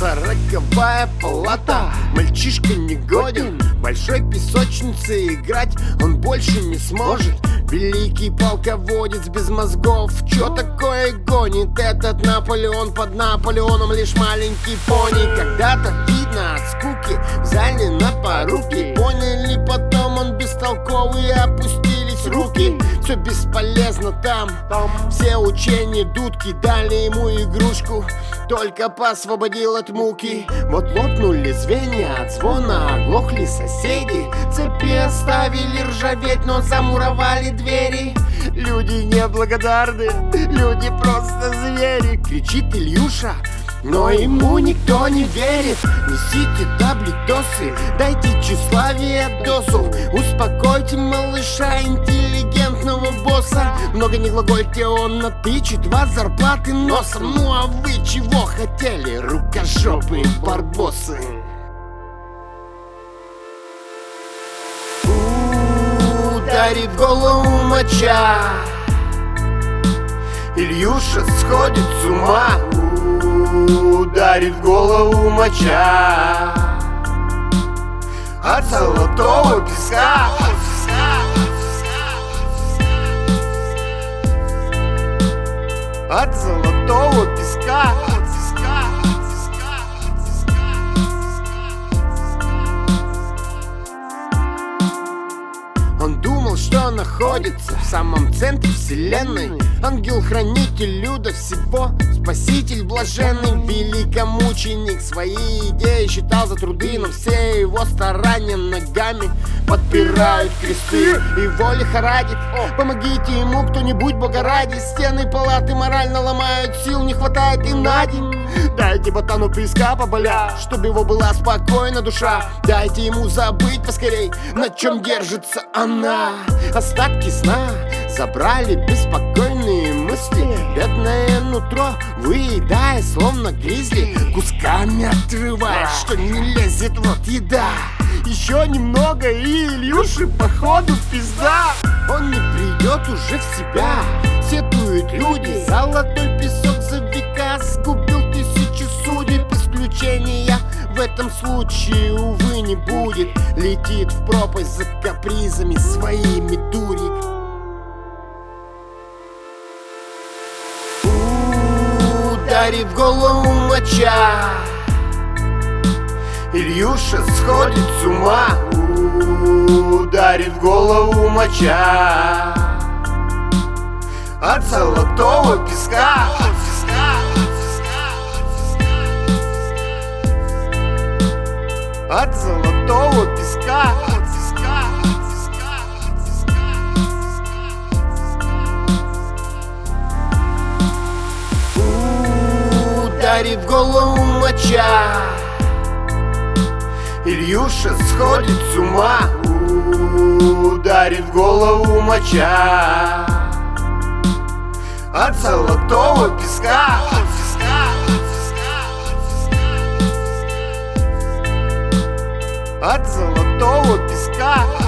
40-я палата. Мальчишка не годен в большой песочнице играть он больше не сможет. Великий полководец без мозгов, чё такое гонит этот Наполеон? Под Наполеоном лишь маленький пони. Когда-то видно от скуки в зале на поруки. Поняли потом, он бестолковый, опустились руки. Все бесполезно там, все учения дудки. Дали ему игрушку, только посвободил от муки. Вот лопнули звенья от звона, оглохли соседи. Цепи оставили ржаветь, но замуровали двери. Люди неблагодарны, люди просто звери. Кричит Ильюша, но ему никто не верит. Несите таблетосы, дайте тщеславие дозу. Успокойте малыша, интеллигентного босса. Много не глагольте, он натычет вас зарплаты носом. Ну а вы чего хотели, рукожопые барбосы? Ударит в голову моча, Ильюша сходит с ума. Ударит в голову моча от золотого песка. От золотого песка. Он думал, что находится в самом центре вселенной. Ангел-хранитель Люда всего, спаситель блаженный, великомученик. Свои идеи считал за труды, но все его старания ногами подпирают кресты. Его лихорадит, помогите ему кто-нибудь, бога ради. Стены палаты морально ломают, сил не хватает и на день. Дайте ботану песка поболя, чтобы его была спокойна душа. Дайте ему забыть поскорей, на чем держится она. Остатки сна забрали беспокойные мысли. Бедное нутро, выедая, словно гризли, кусками отрывая, что не лезет в рот еда. Еще немного и Ильюши походу пизда. Он не придет уже в себя, сетуют люди. Золотой песок за века сгубил тысячи судеб. Исключения в этом случае, увы, не будет. Летит в пропасть за капризами своими дурик. Ударит в голову моча, Ильюша сходит с ума. Ударит в голову моча от золотого песка. От золотого песка. Ударит в голову моча, Ильюша сходит с ума. Ударит в голову моча от золотого песка. От золотого песка.